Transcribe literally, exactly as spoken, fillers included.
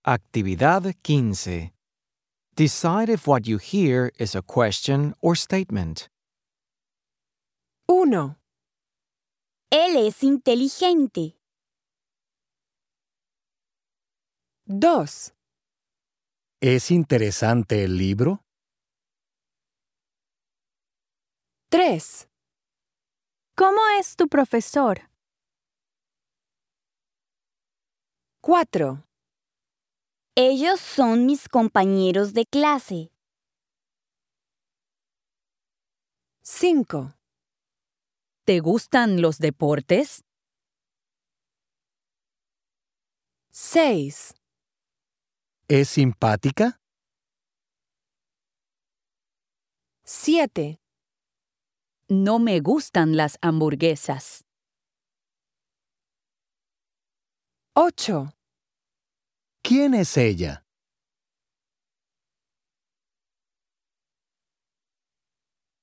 Actividad quince. Decide if what you hear is a question or statement. uno, Él es inteligente. dos, ¿Es interesante el libro? tres, ¿Cómo es tu profesor? cuatro, Ellos son mis compañeros de clase. cinco, ¿Te gustan los deportes? seis, ¿Es simpática? siete, No me gustan las hamburguesas. ocho. ¿Quién es ella?